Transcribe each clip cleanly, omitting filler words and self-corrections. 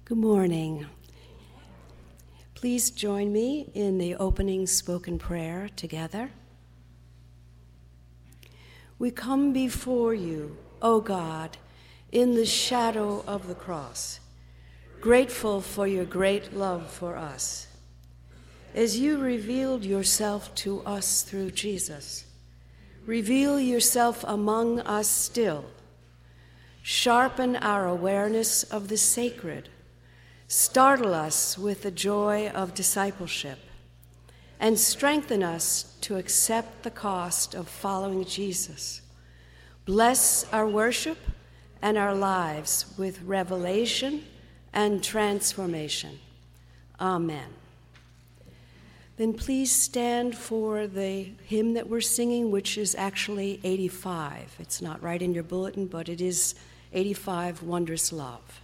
Good morning. Please join me in the opening spoken prayer together. We come before you, O God, in the shadow of the cross, grateful for your great love for us. As you revealed yourself to us through Jesus, reveal yourself among us still. Sharpen our awareness of the sacred. Startle us with the joy of discipleship, and strengthen us to accept the cost of following Jesus. Bless our worship and our lives with revelation and transformation. Amen. Then please stand for the hymn that we're singing, which is actually 85. It's not right in your bulletin, but it is 85, Wondrous Love.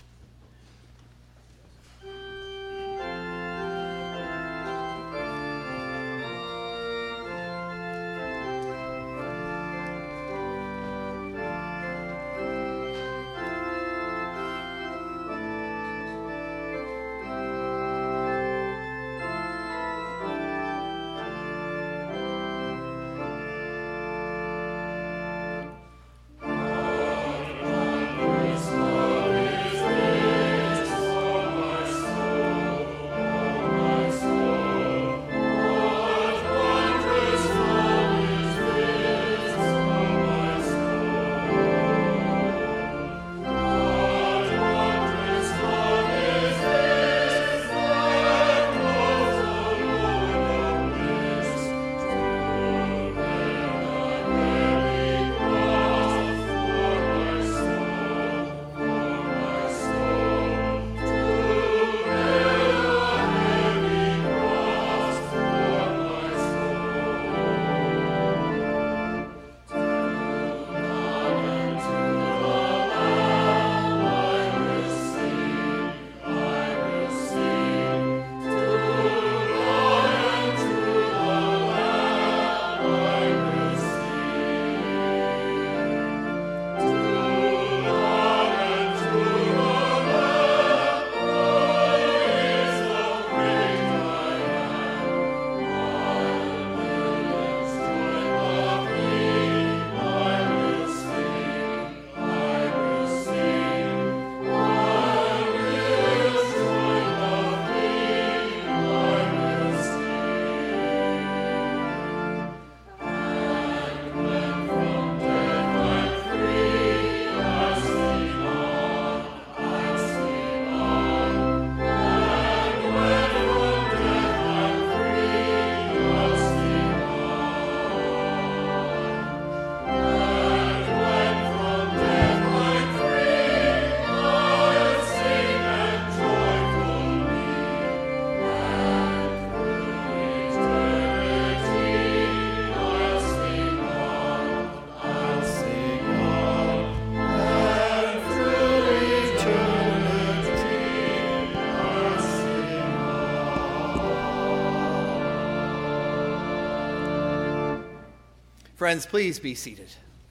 Friends, please be seated.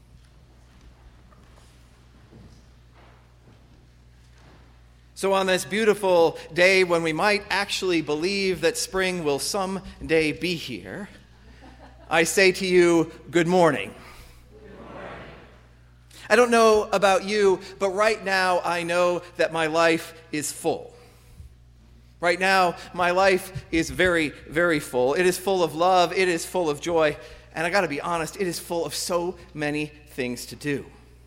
So on this beautiful day when we might actually believe that spring will someday be here, I say to you, good morning. Good morning. I don't know about you, but right now I know that my life is full. Right now, my life is very, very full. It is full of love. It is full of joy. And I got to be honest, it is full of so many things to do.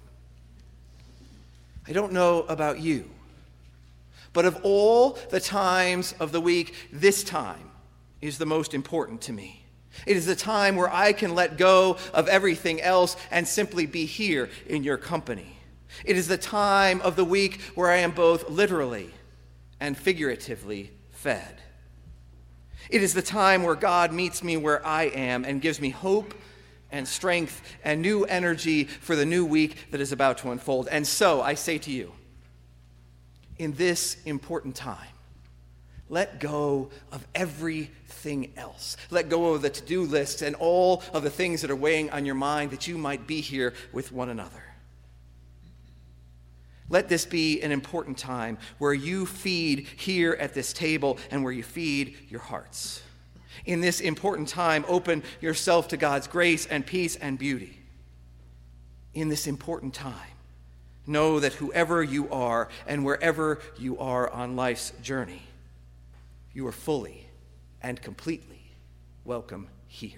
I don't know about you, but of all the times of the week, this time is the most important to me. It is the time where I can let go of everything else and simply be here in your company. It is the time of the week where I am both literally and figuratively fed. It is the time where God meets me where I am and gives me hope and strength and new energy for the new week that is about to unfold. And so I say to you, in this important time, let go of everything else. Let go of the to-do lists and all of the things that are weighing on your mind that you might be here with one another. Let this be an important time where you feed here at this table and where you feed your hearts. In this important time, open yourself to God's grace and peace and beauty. In this important time, know that whoever you are and wherever you are on life's journey, you are fully and completely welcome here.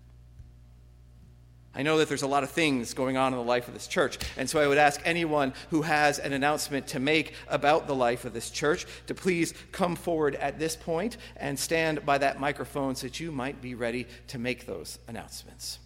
I know that there's a lot of things going on in the life of this church, and so I would ask anyone who has an announcement to make about the life of this church to please come forward at this point and stand by that microphone so that you might be ready to make those announcements.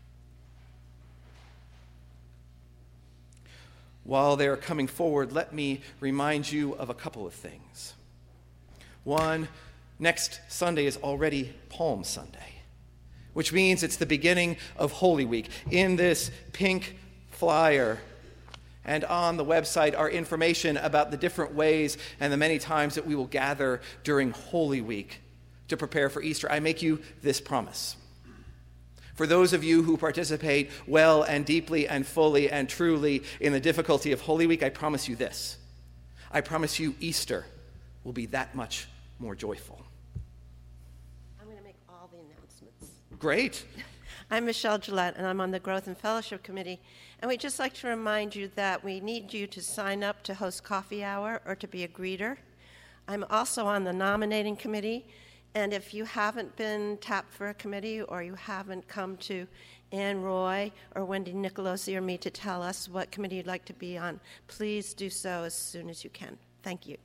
While they're coming forward, let me remind you of a couple of things. One, next Sunday is already Palm Sunday, which means it's the beginning of Holy Week. In this pink flyer and on the website are information about the different ways and the many times that we will gather during Holy Week to prepare for Easter. I make you this promise. For those of you who participate well and deeply and fully and truly in the difficulty of Holy Week, I promise you this. I promise you Easter will be that much more joyful. I'm going to make all the announcements. Great. I'm Michelle Gillette, and I'm on the Growth and Fellowship Committee. And we'd just like to remind you that we need you to sign up to host coffee hour or to be a greeter. I'm also on the nominating committee. And if you haven't been tapped for a committee or you haven't come to Ann Roy or Wendy Nicolosi or me to tell us what committee you'd like to be on, please do so as soon as you can. Thank you.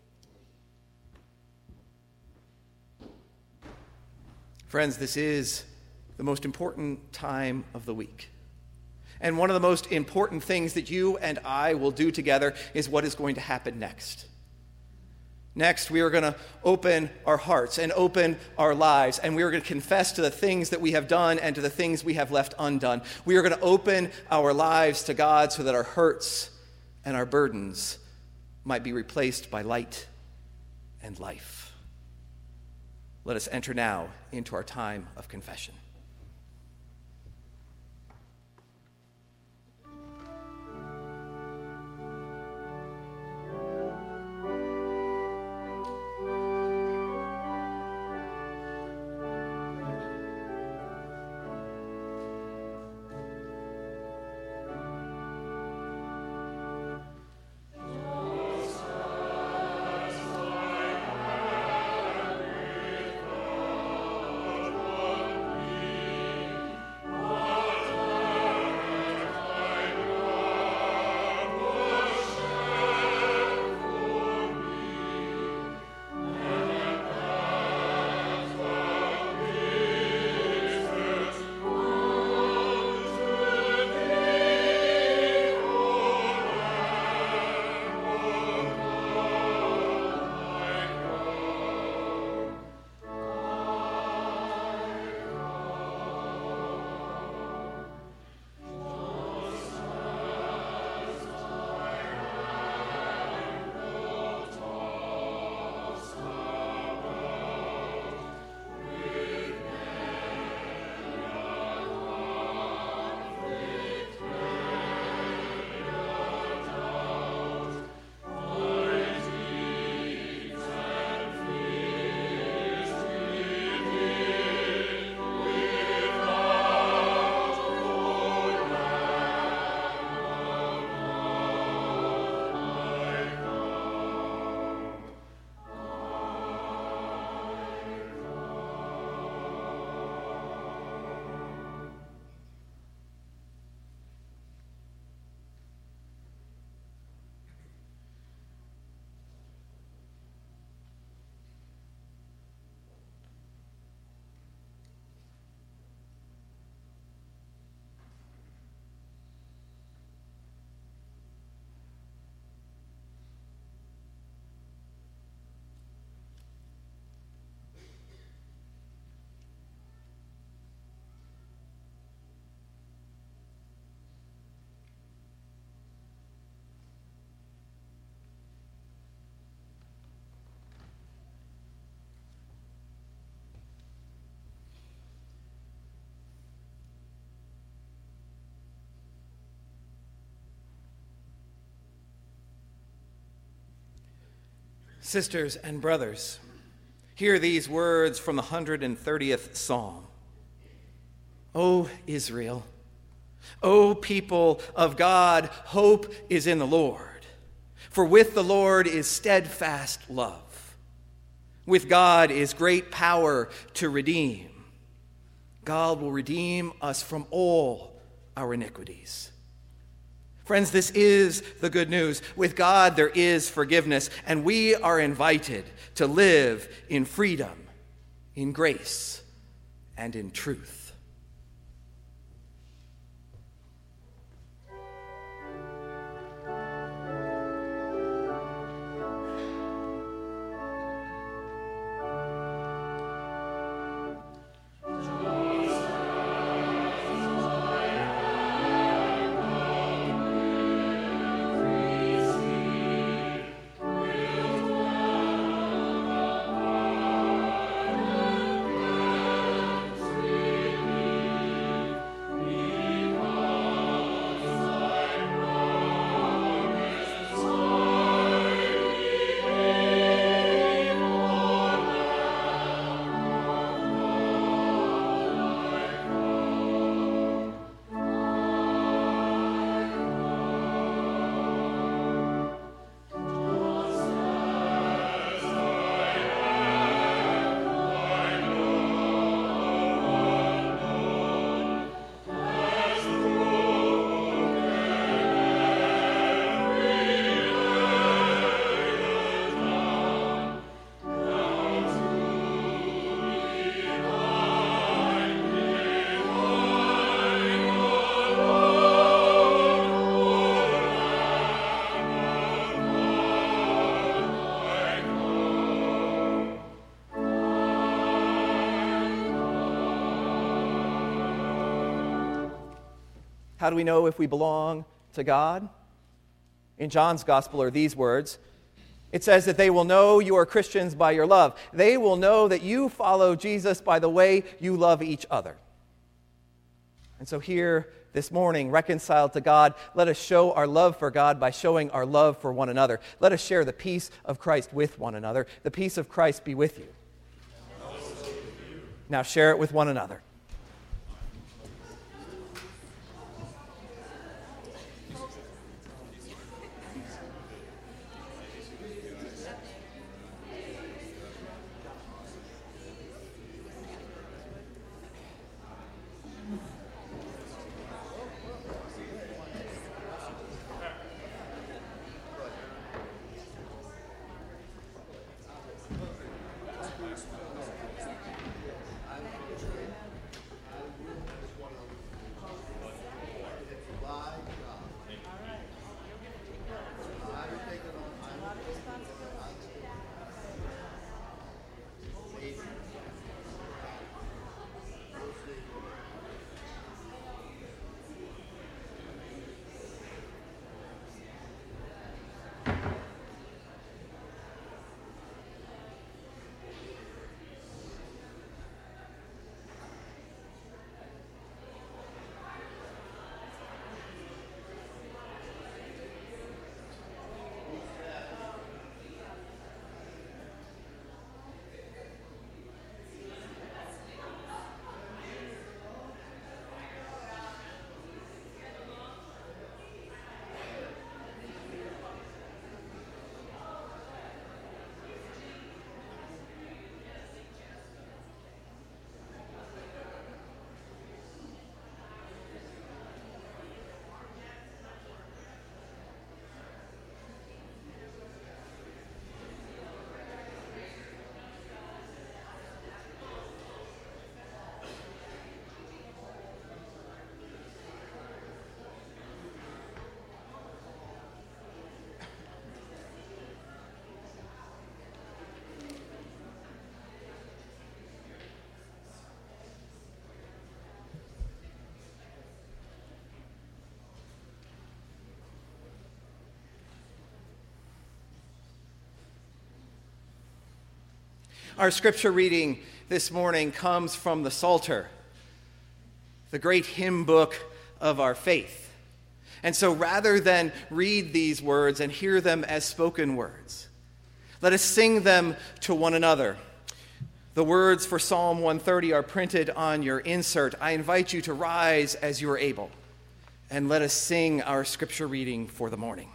Friends, this is the most important time of the week. And one of the most important things that you and I will do together is what is going to happen next. Next, we are going to open our hearts and open our lives, and we are going to confess to the things that we have done and to the things we have left undone. We are going to open our lives to God so that our hurts and our burdens might be replaced by light and life. Let us enter now into our time of confession. Sisters and brothers, hear these words from the 130th Psalm. O Israel, O people of God, hope is in the Lord. For with the Lord is steadfast love. With God is great power to redeem. God will redeem us from all our iniquities. Friends, this is the good news. With God, there is forgiveness, and we are invited to live in freedom, in grace, and in truth. How do we know if we belong to God? In John's gospel are these words. It says that they will know you are Christians by your love. They will know that you follow Jesus by the way you love each other. And so here this morning, reconciled to God, let us show our love for God by showing our love for one another. Let us share the peace of Christ with one another. The peace of Christ be with you. Now share it with one another. Our scripture reading this morning comes from the Psalter, the great hymn book of our faith. And so rather than read these words and hear them as spoken words, Let us sing them to one another. The words for Psalm 130 are printed on your insert. I invite you to rise as you are able, and let us sing our scripture reading for the morning.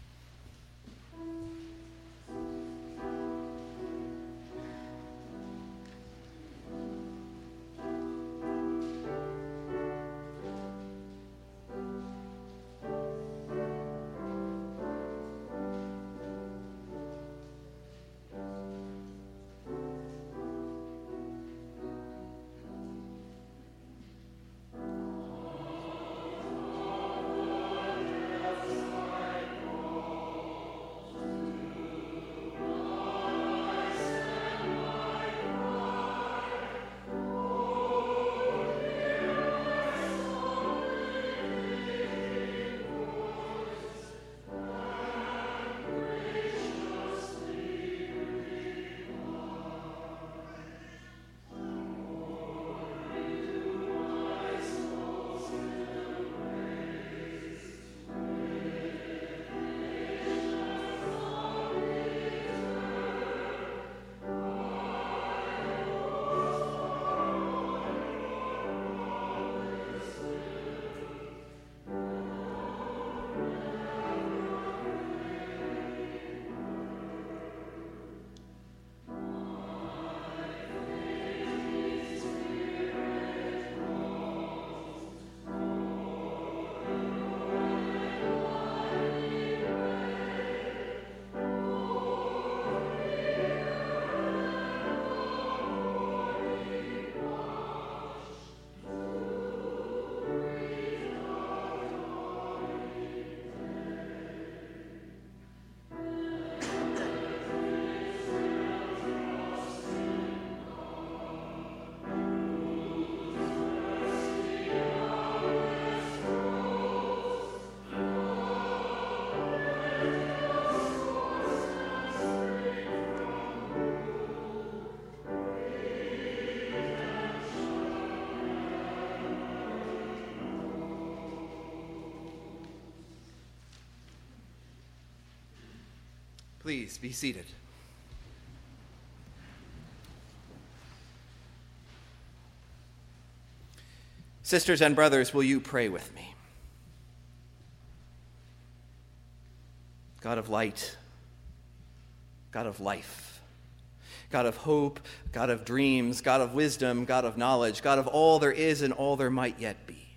Please be seated. Sisters and brothers, will you pray with me? God of light, God of life, God of hope, God of dreams, God of wisdom, God of knowledge, God of all there is and all there might yet be.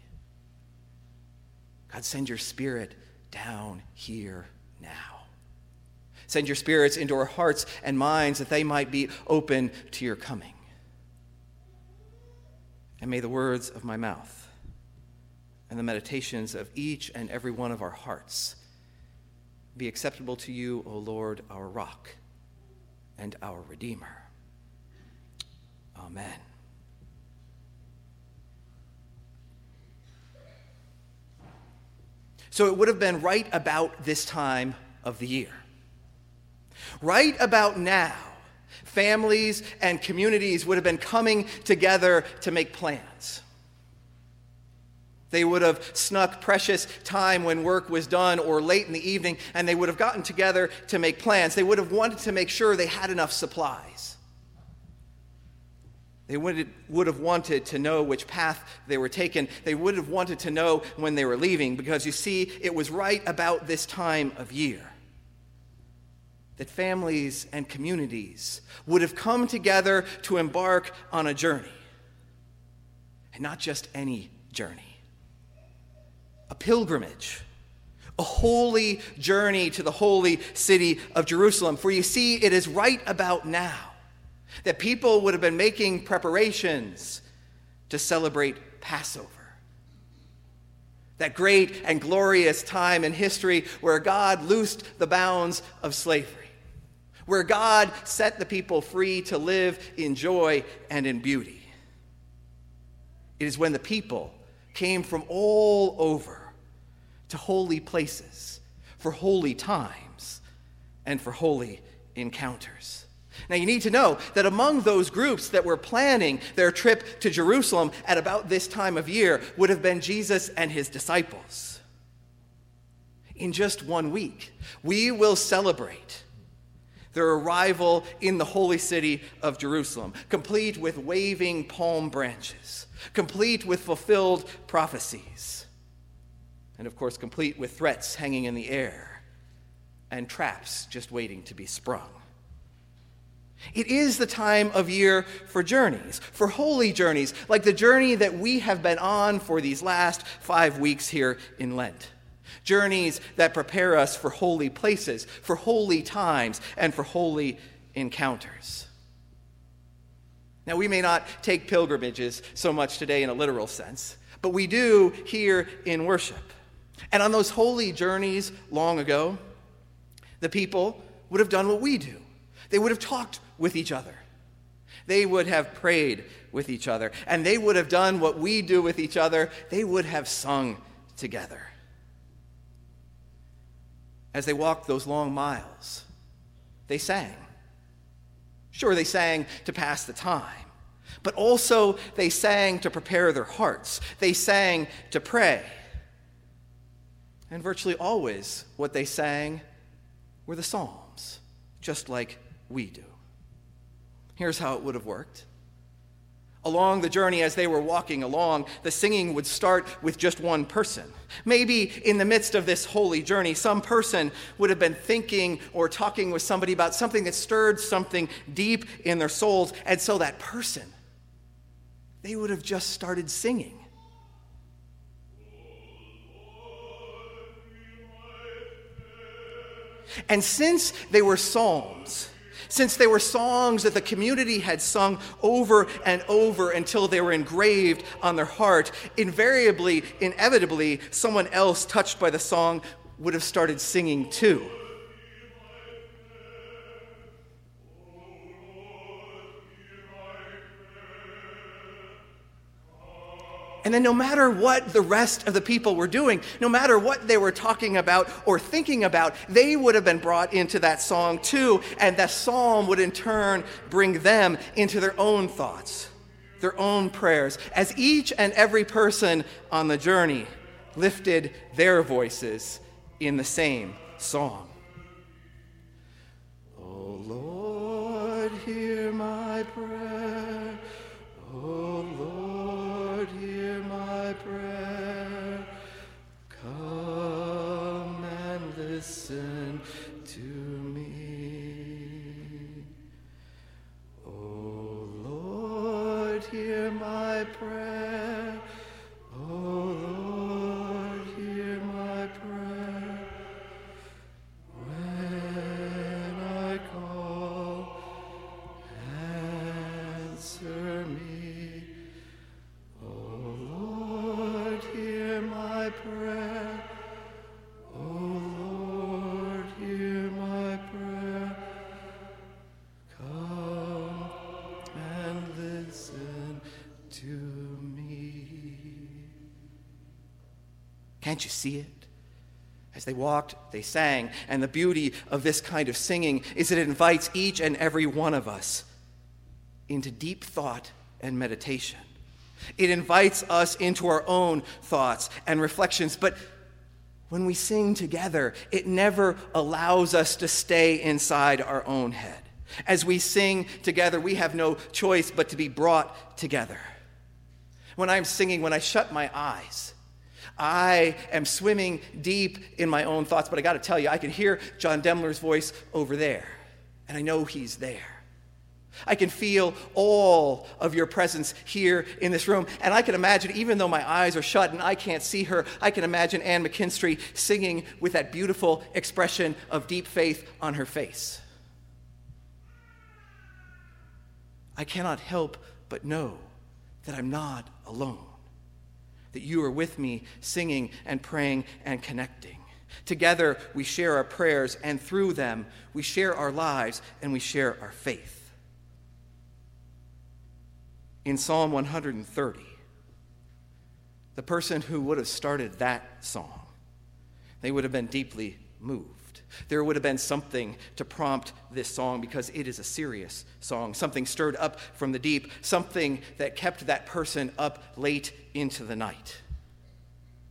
God, send your Spirit down here now. Send your spirits into our hearts and minds that they might be open to your coming. And may the words of my mouth and the meditations of each and every one of our hearts be acceptable to you, O Lord, our rock and our Redeemer. Amen. So it would have been right about this time of the year. Right about now, families and communities would have been coming together to make plans. They would have snuck precious time when work was done or late in the evening, and they would have gotten together to make plans. They would have wanted to make sure they had enough supplies. They would have wanted to know which path they were taking. They would have wanted to know when they were leaving, because you see, it was right about this time of year that families and communities would have come together to embark on a journey. And not just any journey. A pilgrimage. A holy journey to the holy city of Jerusalem. For you see, it is right about now that people would have been making preparations to celebrate Passover. That great and glorious time in history where God loosed the bounds of slavery. Where God set the people free to live in joy and in beauty. It is when the people came from all over to holy places for holy times and for holy encounters. Now you need to know that among those groups that were planning their trip to Jerusalem at about this time of year would have been Jesus and his disciples. In just 1 week, we will celebrate their arrival in the holy city of Jerusalem, complete with waving palm branches, complete with fulfilled prophecies, and of course, complete with threats hanging in the air and traps just waiting to be sprung. It is the time of year for journeys, for holy journeys, like the journey that we have been on for these last 5 weeks here in Lent. Journeys that prepare us for holy places, for holy times, and for holy encounters. Now, we may not take pilgrimages so much today in a literal sense, but we do here in worship. And on those holy journeys long ago, the people would have done what we do. They would have talked with each other. They would have prayed with each other. And they would have done what we do with each other. They would have sung together. As they walked those long miles, they sang. Sure, they sang to pass the time, but also they sang to prepare their hearts. They sang to pray. And virtually always what they sang were the Psalms, just like we do. Here's how it would have worked. Along the journey, as they were walking along, the singing would start with just one person. Maybe in the midst of this holy journey, some person would have been thinking or talking with somebody about something that stirred something deep in their souls. And so that person, they would have just started singing. And since they were psalms, since they were songs that the community had sung over and over until they were engraved on their heart, invariably, inevitably, someone else touched by the song would have started singing too. And then no matter what the rest of the people were doing, no matter what they were talking about or thinking about, they would have been brought into that song too, and that psalm would in turn bring them into their own thoughts, their own prayers, as each and every person on the journey lifted their voices in the same song. Oh Lord, hear my prayer. Oh Lord, hear my prayer. Come and listen to me. Oh Lord, hear my prayer. Oh Lord, hear my prayer. When I call, answer me. Prayer. Oh Lord, hear my prayer. Come and listen to me. Can't you see it? As they walked, they sang. And the beauty of this kind of singing is that it invites each and every one of us into deep thought and meditation. It invites us into our own thoughts and reflections. But when we sing together, it never allows us to stay inside our own head. As we sing together, we have no choice but to be brought together. When I'm singing, when I shut my eyes, I am swimming deep in my own thoughts. But I got to tell you, I can hear John Demler's voice over there, and I know he's there. I can feel all of your presence here in this room. And I can imagine, even though my eyes are shut and I can't see her, I can imagine Anne McKinstry singing with that beautiful expression of deep faith on her face. I cannot help but know that I'm not alone, that you are with me singing and praying and connecting. Together we share our prayers, and through them we share our lives and we share our faith. In Psalm 130, the person who would have started that song, they would have been deeply moved. There would have been something to prompt this song, because it is a serious song, something stirred up from the deep, something that kept that person up late into the night.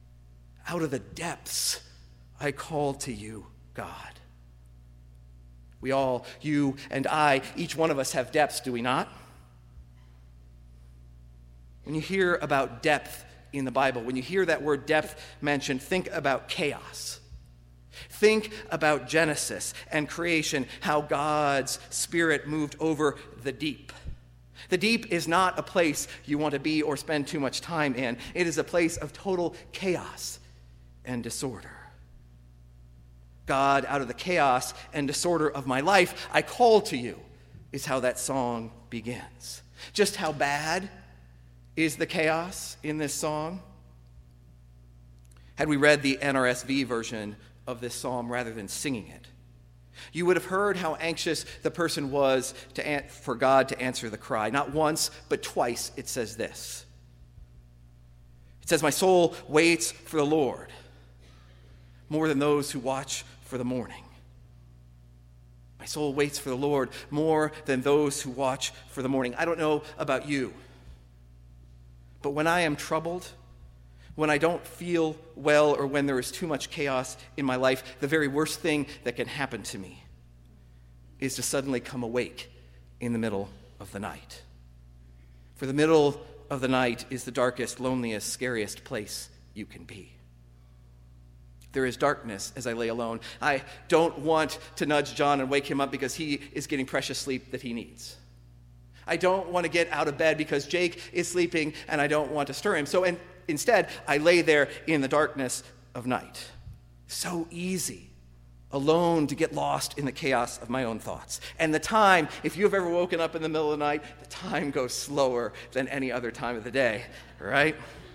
Out of the depths, I call to you, God. We all, you and I, each one of us have depths, do we not? When you hear about depth in the Bible, when you hear that word depth mentioned, think about chaos. Think about Genesis and creation, how God's Spirit moved over the deep. The deep is not a place you want to be or spend too much time in. It is a place of total chaos and disorder. God, out of the chaos and disorder of my life, I call to you, is how that song begins. Just how bad is the chaos in this song? Had we read the NRSV version of this psalm rather than singing it, you would have heard how anxious the person was for God to answer the cry. Not once, but twice it says this. It says, "My soul waits for the Lord more than those who watch for the morning." My soul waits for the Lord more than those who watch for the morning. I don't know about you, but when I am troubled, when I don't feel well, or when there is too much chaos in my life, the very worst thing that can happen to me is to suddenly come awake in the middle of the night. For the middle of the night is the darkest, loneliest, scariest place you can be. There is darkness as I lay alone. I don't want to nudge John and wake him up because he is getting precious sleep that he needs. I don't want to get out of bed because Jake is sleeping and I don't want to stir him. So instead, I lay there in the darkness of night. So easy, alone, to get lost in the chaos of my own thoughts. And the time, if you've ever woken up in the middle of the night, the time goes slower than any other time of the day, right?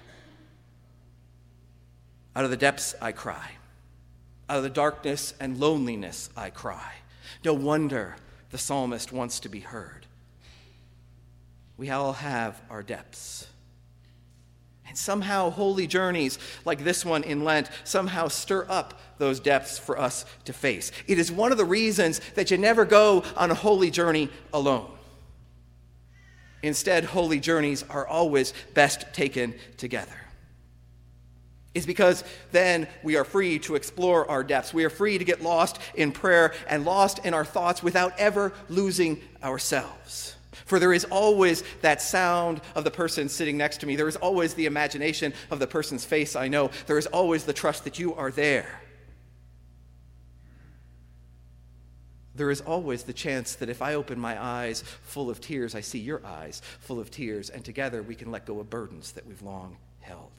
Out of the depths I cry. Out of the darkness and loneliness I cry. No wonder the psalmist wants to be heard. We all have our depths. And somehow holy journeys like this one in Lent somehow stir up those depths for us to face. It is one of the reasons that you never go on a holy journey alone. Instead, holy journeys are always best taken together. It's because then we are free to explore our depths. We are free to get lost in prayer and lost in our thoughts without ever losing ourselves. For there is always that sound of the person sitting next to me. There is always the imagination of the person's face I know. There is always the trust that you are there. There is always the chance that if I open my eyes full of tears, I see your eyes full of tears, and together we can let go of burdens that we've long held.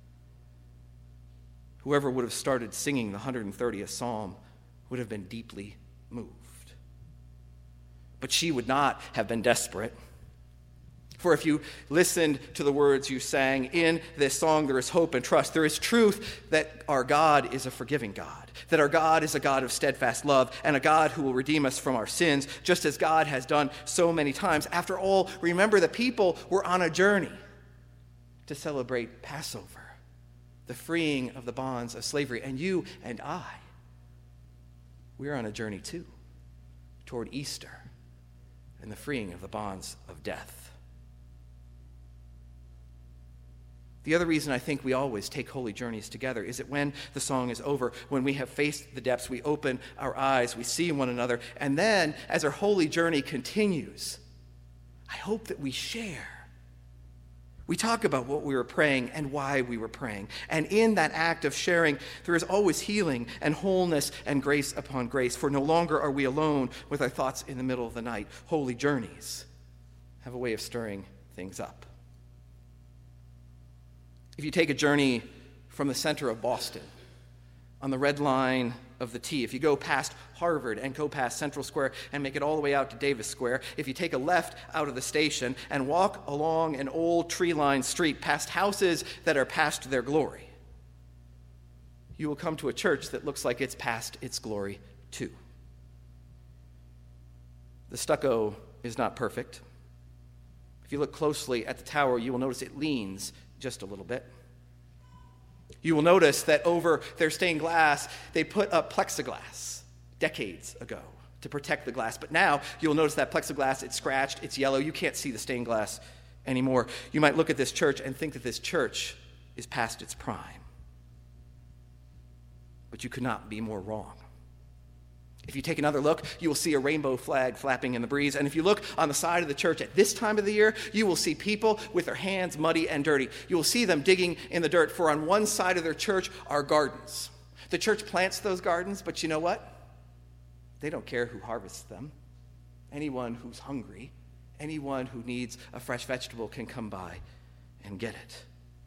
Whoever would have started singing the 130th Psalm would have been deeply moved. But she would not have been desperate. For if you listened to the words you sang in this song, there is hope and trust. There is truth that our God is a forgiving God, that our God is a God of steadfast love, and a God who will redeem us from our sins, just as God has done so many times. After all, remember, the people were on a journey to celebrate Passover, the freeing of the bonds of slavery. And you and I, we're on a journey too, toward Easter and the freeing of the bonds of death. The other reason I think we always take holy journeys together is that when the song is over, when we have faced the depths, we open our eyes, we see one another, and then as our holy journey continues, I hope that we share. We talk about what we were praying and why we were praying. And in that act of sharing, there is always healing and wholeness and grace upon grace. For no longer are we alone with our thoughts in the middle of the night. Holy journeys have a way of stirring things up. If you take a journey from the center of Boston on the red line of the T, if you go past Harvard and go past Central Square and make it all the way out to Davis Square, if you take a left out of the station and walk along an old tree-lined street past houses that are past their glory, you will come to a church that looks like it's past its glory too. The stucco is not perfect. If you look closely at the tower, you will notice it leans just a little bit. You will notice that over their stained glass, they put up plexiglass decades ago to protect the glass. But now you'll notice that plexiglass, it's scratched, it's yellow. You can't see the stained glass anymore. You might look at this church and think that this church is past its prime. But you could not be more wrong. If If you take another look, you will see a rainbow flag flapping in the breeze. And if you look on the side of the church at this time of the year, you will see people with their hands muddy and dirty. You will see them digging in the dirt, for on one side of their church are gardens. The church plants those gardens, but you know what? They don't care who harvests them. Anyone who's hungry, anyone who needs a fresh vegetable can come by and get it.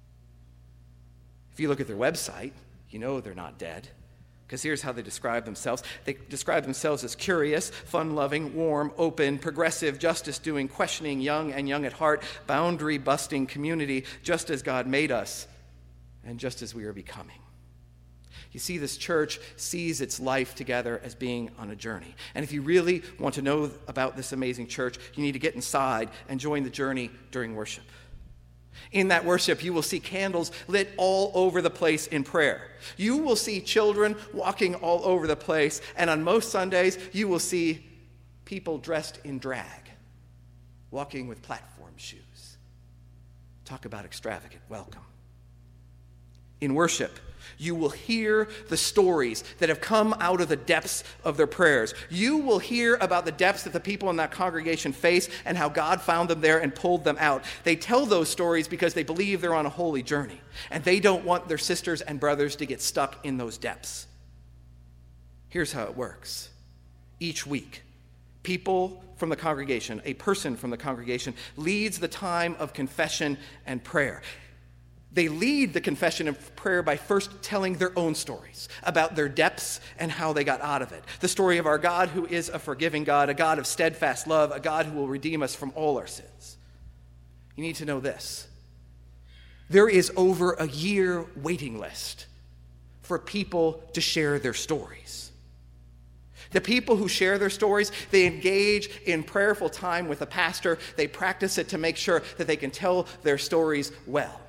If you look at their website, you know they're not dead. Because here's how they describe themselves. They describe themselves as curious, fun-loving, warm, open, progressive, justice-doing, questioning, young and young at heart, boundary-busting community, just as God made us and just as we are becoming. You see, this church sees its life together as being on a journey. And if you really want to know about this amazing church, you need to get inside and join the journey during worship. In that worship, you will see candles lit all over the place in prayer. You will see children walking all over the place. And on most Sundays, you will see people dressed in drag, walking with platform shoes. Talk about extravagant welcome. In worship, you will hear the stories that have come out of the depths of their prayers. You will hear about the depths that the people in that congregation face and how God found them there and pulled them out. They tell those stories because they believe they're on a holy journey, and they don't want their sisters and brothers to get stuck in those depths. Here's how it works. Each week, people from the congregation, a person from the congregation, leads the time of confession and prayer. They lead the confession and prayer by first telling their own stories about their depths and how they got out of it. The story of our God, who is a forgiving God, a God of steadfast love, a God who will redeem us from all our sins. You need to know this. There is over a year waiting list for people to share their stories. The people who share their stories, they engage in prayerful time with a pastor. They practice it to make sure that they can tell their stories well.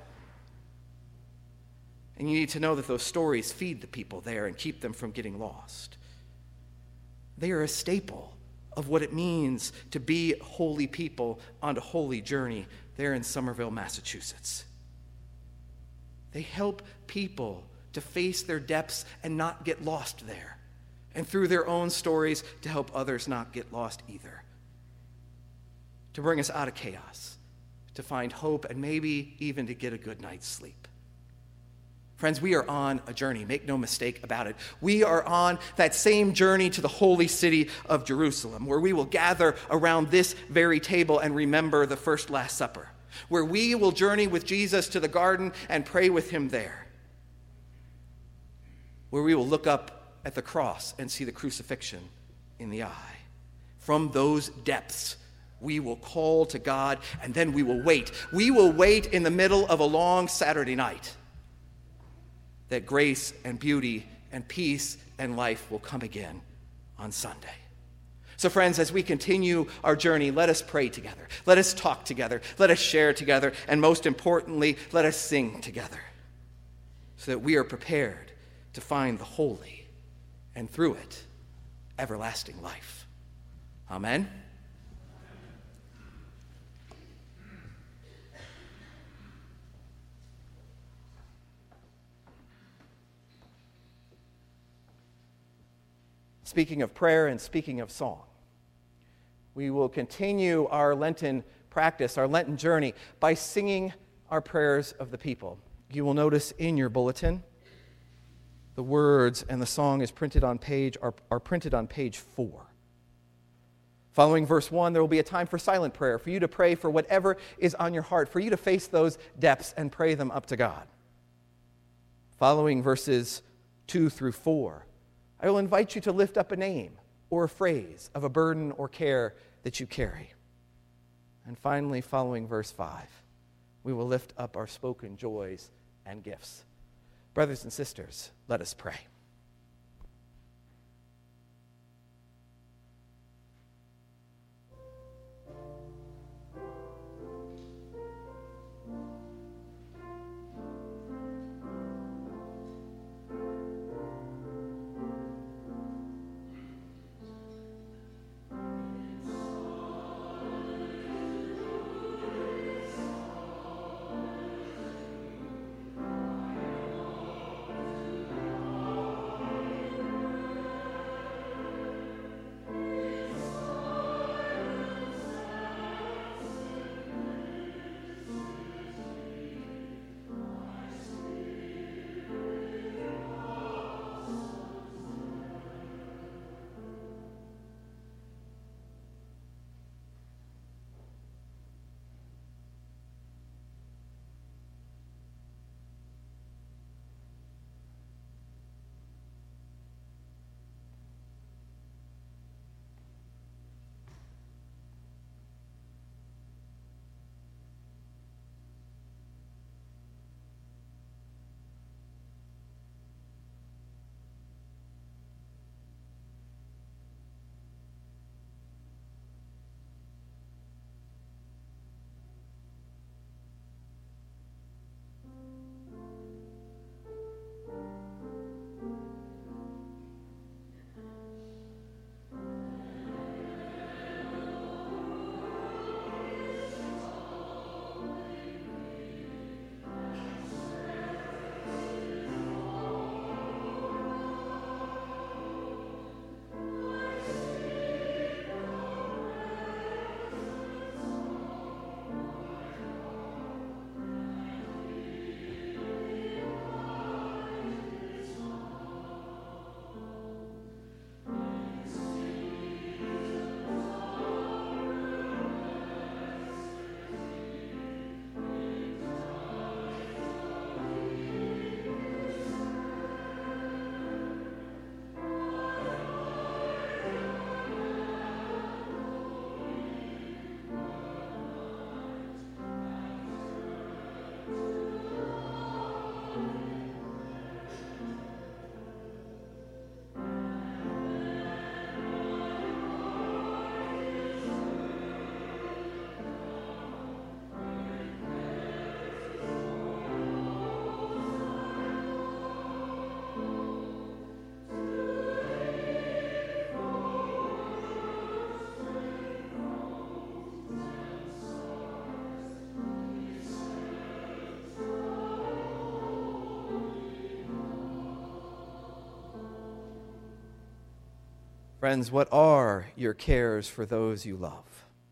And you need to know that those stories feed the people there and keep them from getting lost. They are a staple of what it means to be holy people on a holy journey there in Somerville, Massachusetts. They help people to face their depths and not get lost there, and through their own stories to help others not get lost either. To bring us out of chaos, to find hope, and maybe even to get a good night's sleep. Friends, we are on a journey. Make no mistake about it. We are on that same journey to the holy city of Jerusalem, where we will gather around this very table and remember the first Last Supper, where we will journey with Jesus to the garden and pray with him there, where we will look up at the cross and see the crucifixion in the eye. From those depths, we will call to God, and then we will wait. We will wait in the middle of a long Saturday night that grace and beauty and peace and life will come again on Sunday. So friends, as we continue our journey, let us pray together. Let us talk together. Let us share together. And most importantly, let us sing together so that we are prepared to find the holy and through it, everlasting life. Amen. Speaking of prayer and speaking of song, we will continue our Lenten practice, our Lenten journey, by singing our prayers of the people. You will notice in your bulletin, the words and the song are printed on page 4. Following verse 1, there will be a time for silent prayer, for you to pray for whatever is on your heart, for you to face those depths and pray them up to God. Following verses 2 through 4, I will invite you to lift up a name or a phrase of a burden or care that you carry. And finally, following verse 5, we will lift up our spoken joys and gifts. Brothers and sisters, let us pray. Friends, what are your cares for those you love?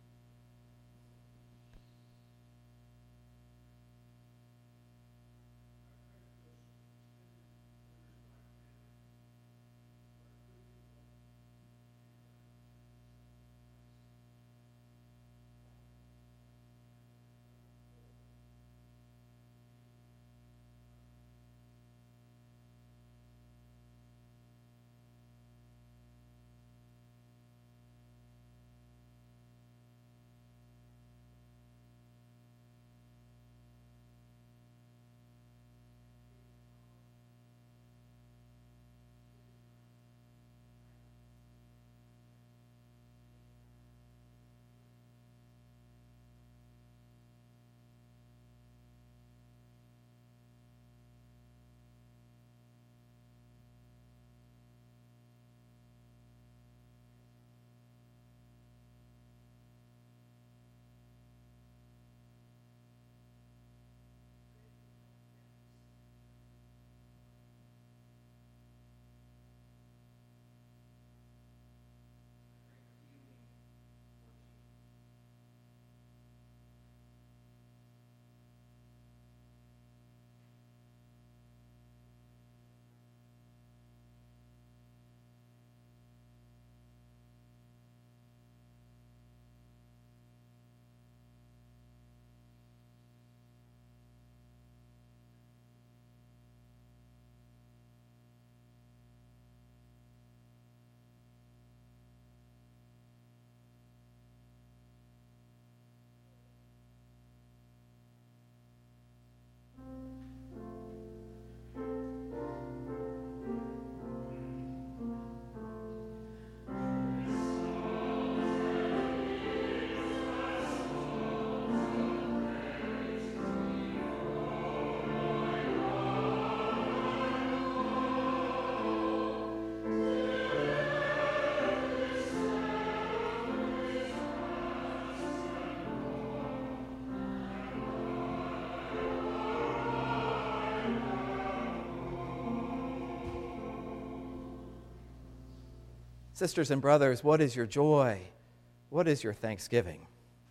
Sisters and brothers, what is your joy? What is your thanksgiving?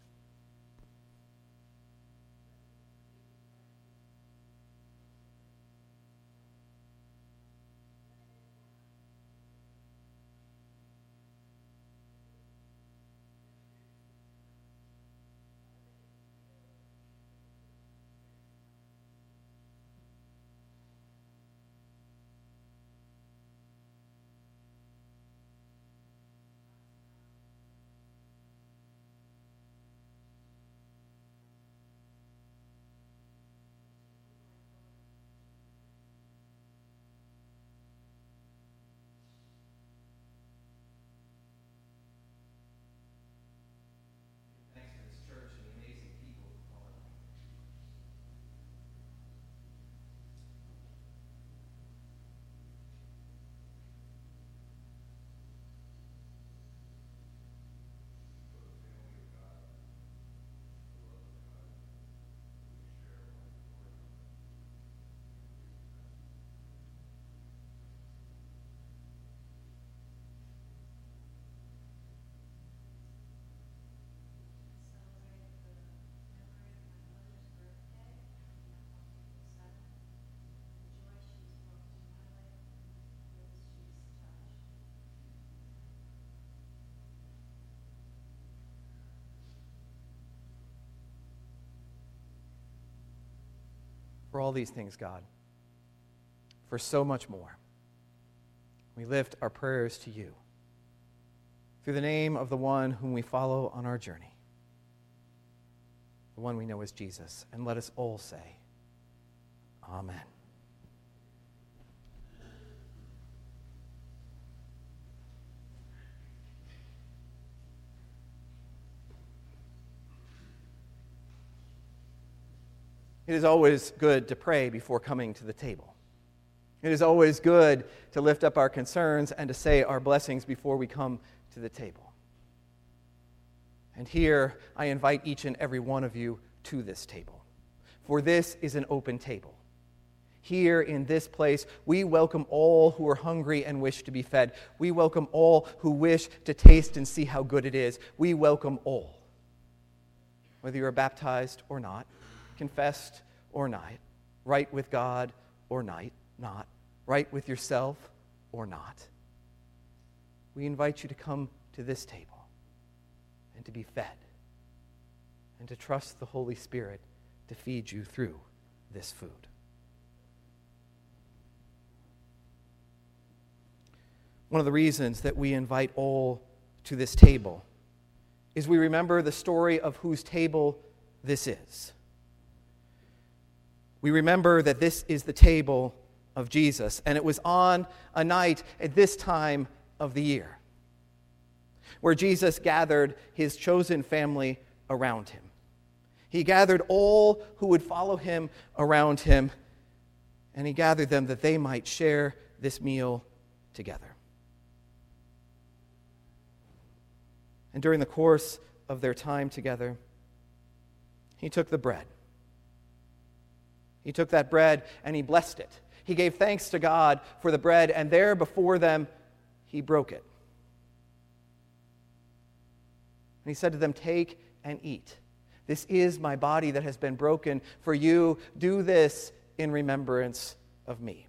For all these things, God, for so much more, we lift our prayers to you through the name of the one whom we follow on our journey, the one we know as Jesus. And let us all say, Amen. It is always good to pray before coming to the table. It is always good to lift up our concerns and to say our blessings before we come to the table. And here I invite each and every one of you to this table, for this is an open table. here in this place. We welcome all who are hungry and wish to be fed. We welcome all who wish to taste and see how good it is. We welcome all. Whether you're baptized or not, confessed or not, right with God or not, right with yourself or not. We invite you to come to this table and to be fed and to trust the Holy Spirit to feed you through this food. One of the reasons that we invite all to this table is we remember the story of whose table this is. We remember that this is the table of Jesus, and it was on a night at this time of the year where Jesus gathered his chosen family around him. He gathered all who would follow him around him, and he gathered them that they might share this meal together. And during the course of their time together, he took the bread. He took that bread and he blessed it. He gave thanks to God for the bread, and there before them, he broke it. And he said to them, "Take and eat. This is my body that has been broken for you. Do this in remembrance of me."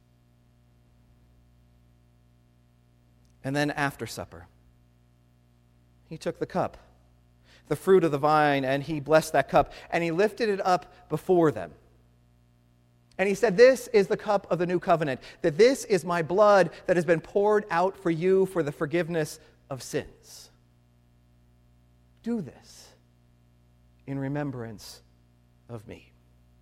And then after supper, he took the cup, the fruit of the vine, and he blessed that cup, and he lifted it up before them. And he said, "This is the cup of the new covenant, that this is my blood that has been poured out for you for the forgiveness of sins. Do this in remembrance of me."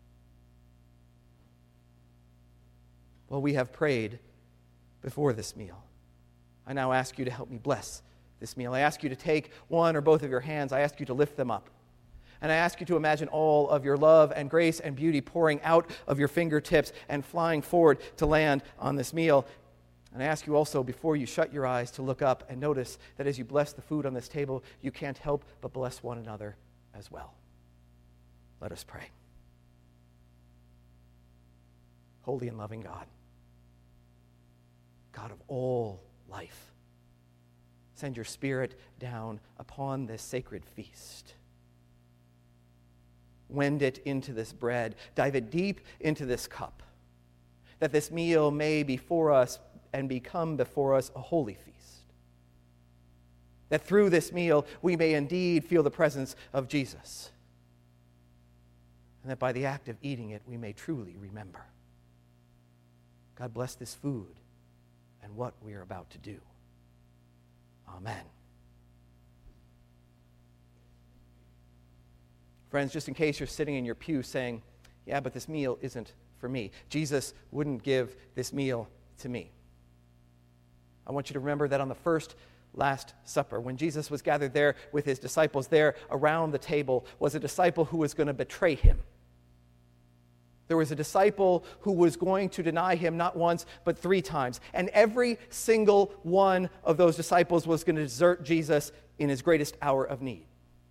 Well, we have prayed before this meal. I now ask you to help me bless this meal. I ask you to take one or both of your hands. I ask you to lift them up. And I ask you to imagine all of your love and grace and beauty pouring out of your fingertips and flying forward to land on this meal. And I ask you also, before you shut your eyes, to look up and notice that as you bless the food on this table, you can't help but bless one another as well. Let us pray. Holy and loving God, God of all life, send your Spirit down upon this sacred feast. Wend it into this bread. Dive it deep into this cup, that this meal may before us and become before us a holy feast. That through this meal we may indeed feel the presence of Jesus. And that by the act of eating it we may truly remember. God bless this food and what we are about to do. Amen. Friends, just in case you're sitting in your pew saying, "Yeah, but this meal isn't for me. Jesus wouldn't give this meal to me." I want you to remember that on the first Last Supper, when Jesus was gathered there with his disciples, there around the table was a disciple who was going to betray him. There was a disciple who was going to deny him not once, but 3 times. And every single one of those disciples was going to desert Jesus in his greatest hour of need.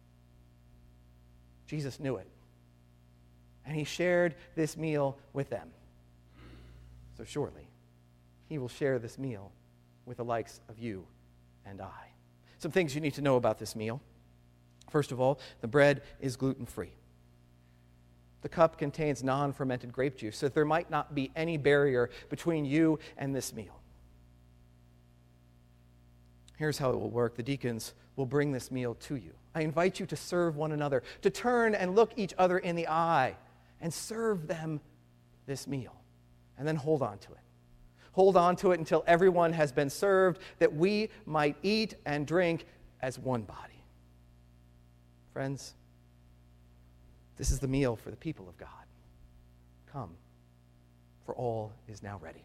Jesus knew it. And he shared this meal with them. So surely, he will share this meal with the likes of you and I. Some things you need to know about this meal. First of all, the bread is gluten-free. The cup contains non-fermented grape juice, so there might not be any barrier between you and this meal. Here's how it will work. The deacons will bring this meal to you. I invite you to serve one another, to turn and look each other in the eye and serve them this meal, and then hold on to it. Hold on to it until everyone has been served, that we might eat and drink as one body. Friends, this is the meal for the people of God. Come, for all is now ready.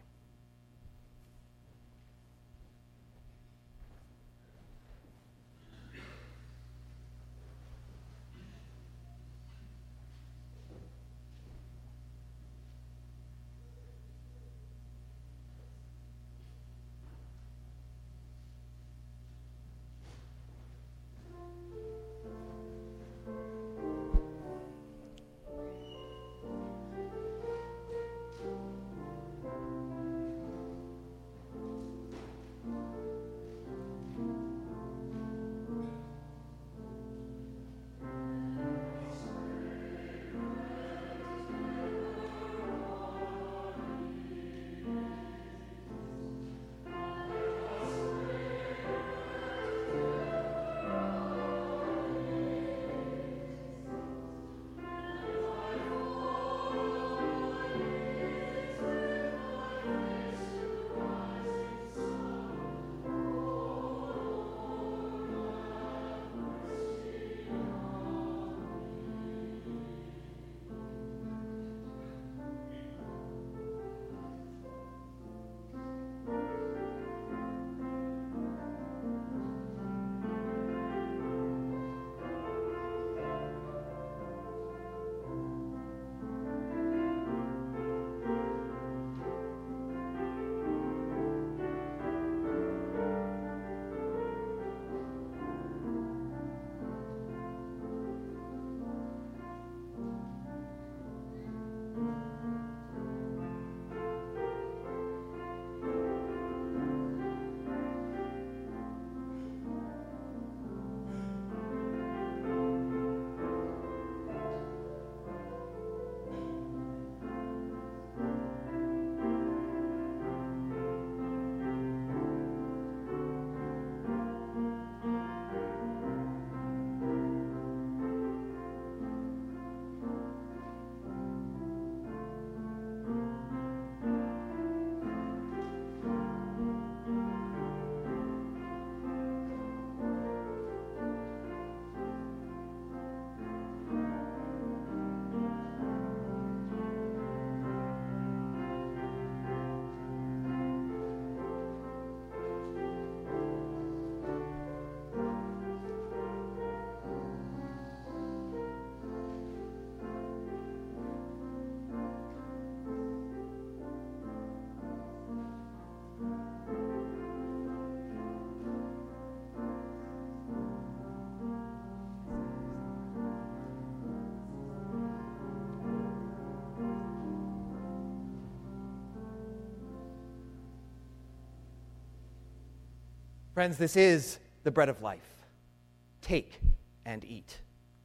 Friends, this is the bread of life. Take and eat.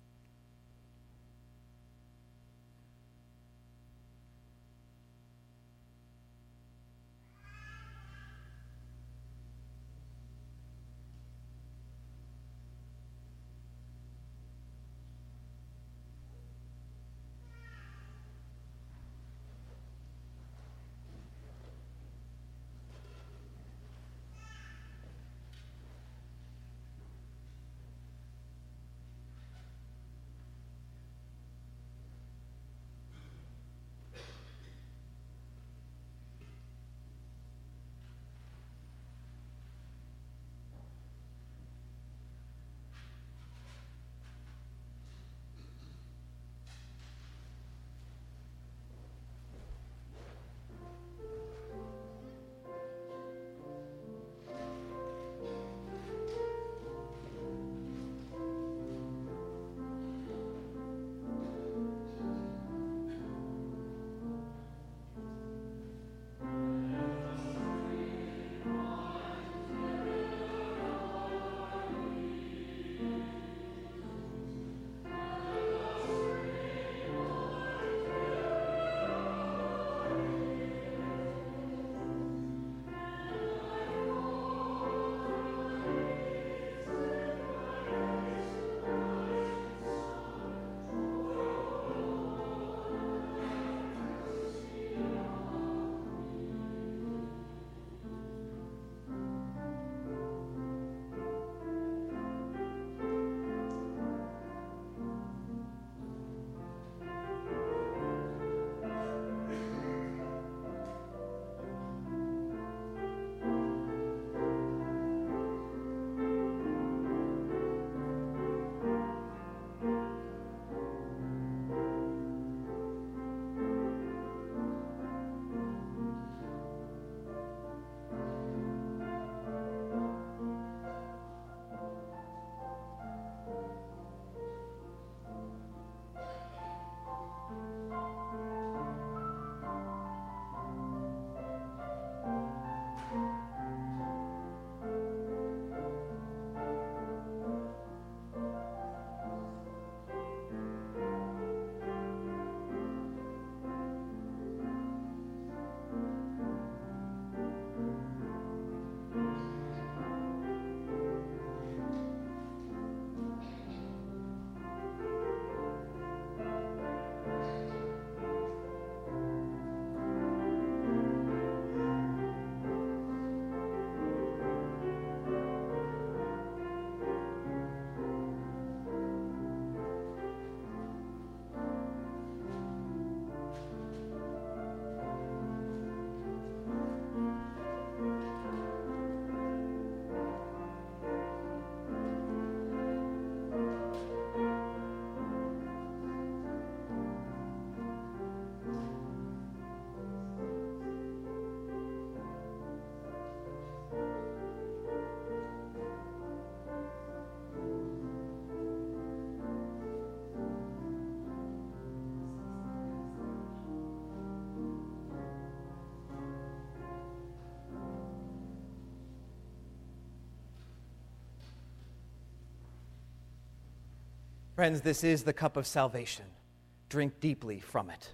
Friends, this is the cup of salvation. Drink deeply from it.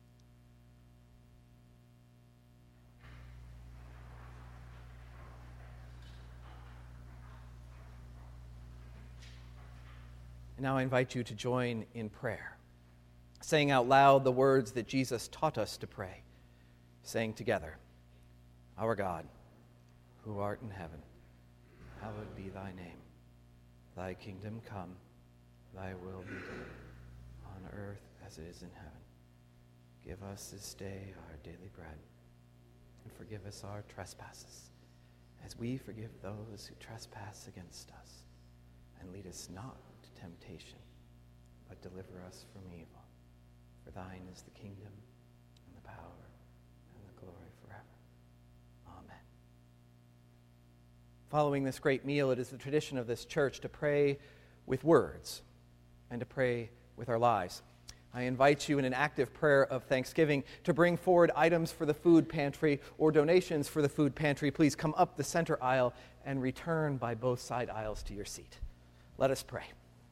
And now I invite you to join in prayer, saying out loud the words that Jesus taught us to pray, saying together, Our God, who art in heaven, hallowed be thy name. Thy kingdom come, thy will be done, on earth as it is in heaven. Give us this day our daily bread, and forgive us our trespasses, as we forgive those who trespass against us. And lead us not to temptation, but deliver us from evil. For thine is the kingdom, and the power, and the glory forever. Amen. Following this great meal, it is the tradition of this church to pray with words and to pray with our lives. I invite you in an active prayer of thanksgiving to bring forward items for the food pantry or donations for the food pantry. Please come up the center aisle and return by both side aisles to your seat. Let us pray.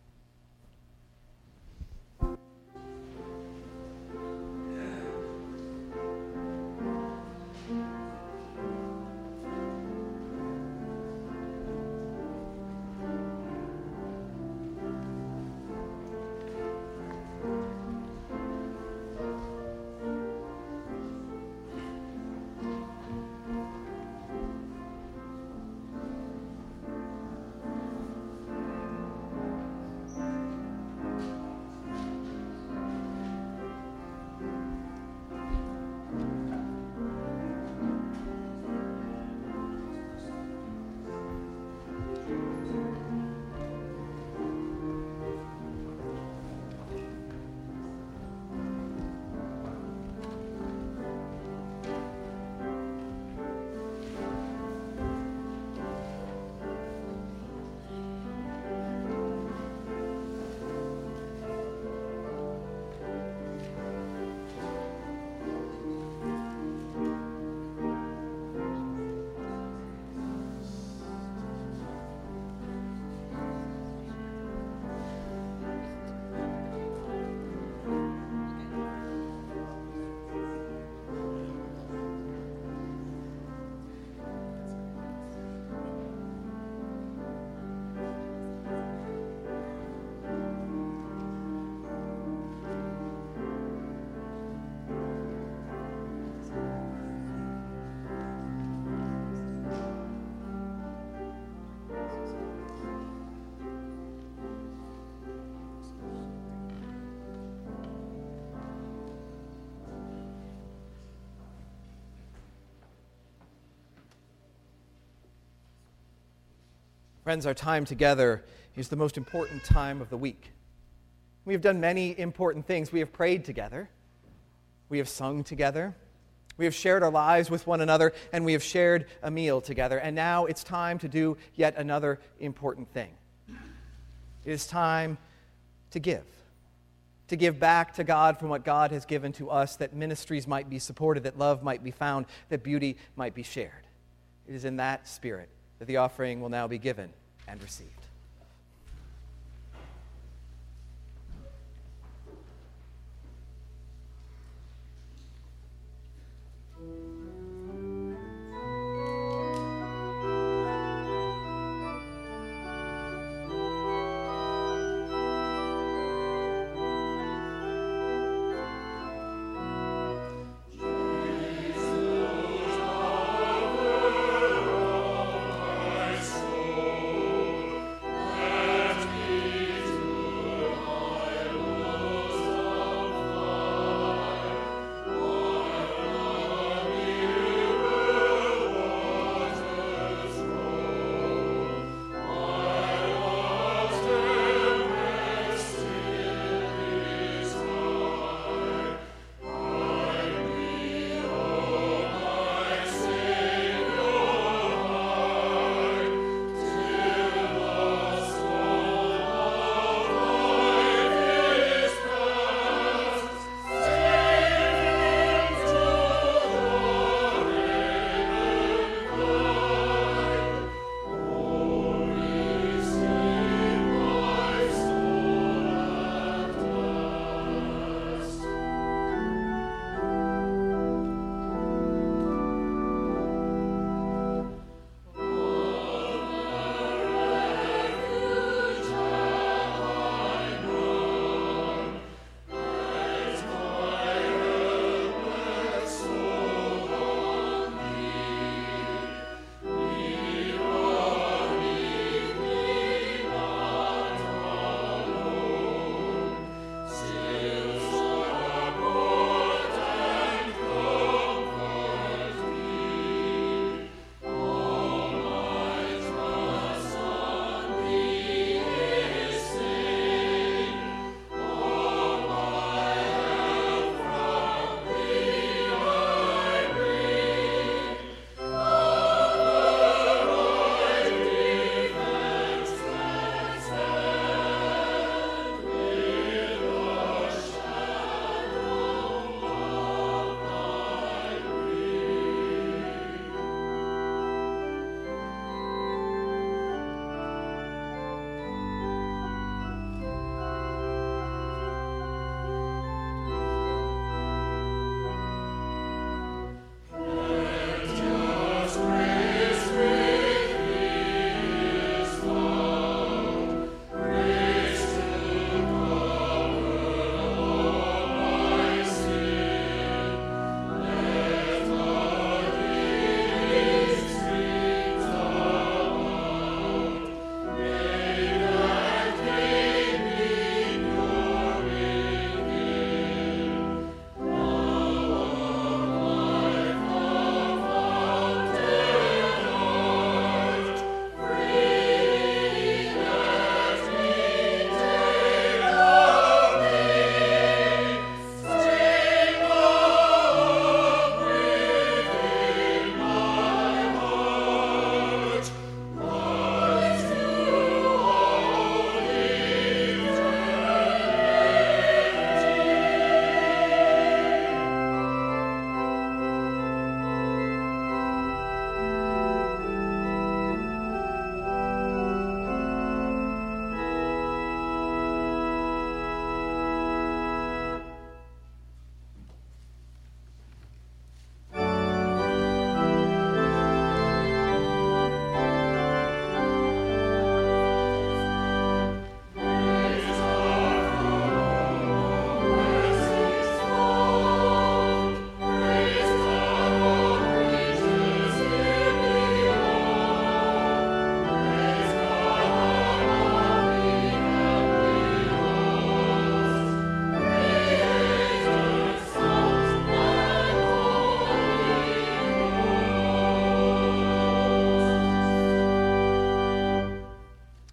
Friends, our time together is the most important time of the week. We have done many important things. We have prayed together. We have sung together. We have shared our lives with one another, and we have shared a meal together. And now it's time to do yet another important thing. It is time to give back to God from what God has given to us, that ministries might be supported, that love might be found, that beauty might be shared. It is in that spirit that the offering will now be given and received.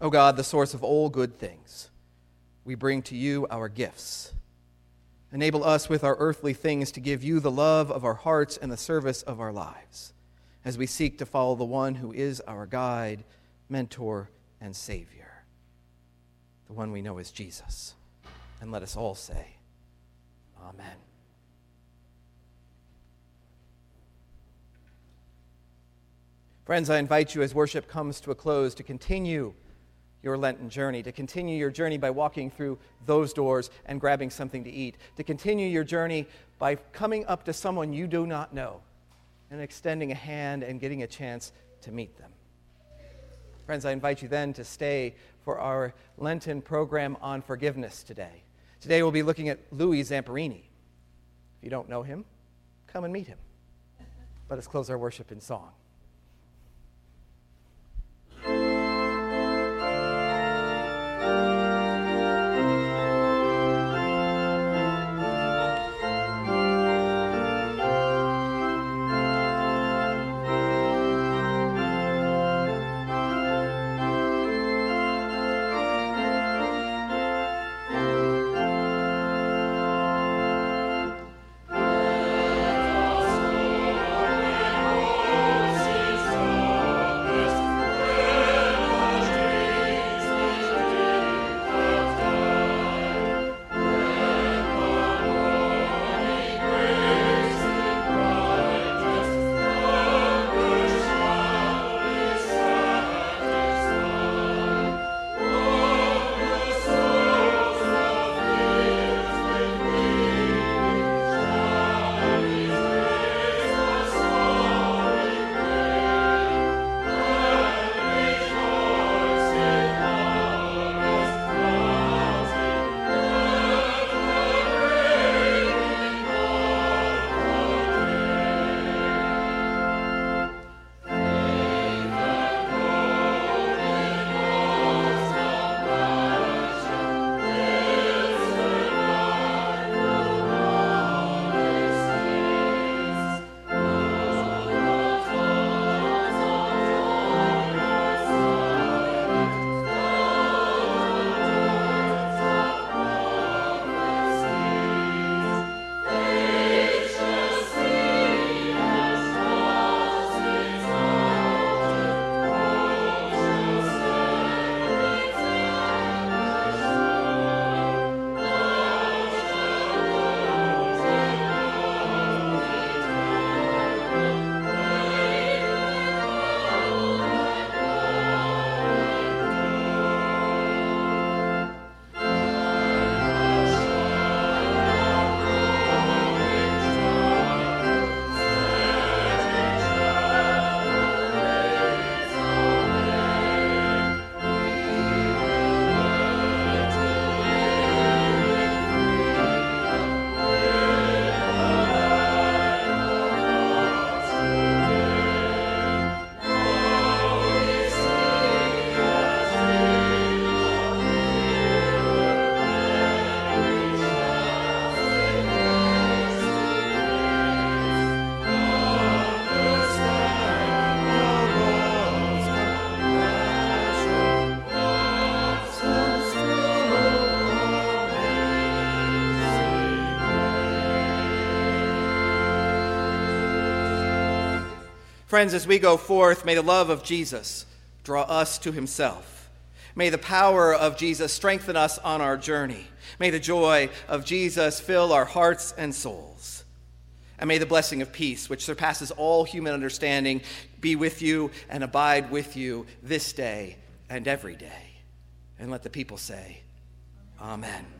O God, the source of all good things, we bring to you our gifts. Enable us with our earthly things to give you the love of our hearts and the service of our lives, as we seek to follow the one who is our guide, mentor, and Savior, the one we know as Jesus. And let us all say, Amen. Friends, I invite you as worship comes to a close to continue your Lenten journey, to continue your journey by walking through those doors and grabbing something to eat, to continue your journey by coming up to someone you do not know and extending a hand and getting a chance to meet them. Friends, I invite you then to stay for our Lenten program on forgiveness today. Today we'll be looking at Louis Zamperini. If you don't know him, come and meet him. Let us close our worship in song. Friends, as we go forth, may the love of Jesus draw us to himself. May the power of Jesus strengthen us on our journey. May the joy of Jesus fill our hearts and souls. And may the blessing of peace, which surpasses all human understanding, be with you and abide with you this day and every day. And let the people say, Amen.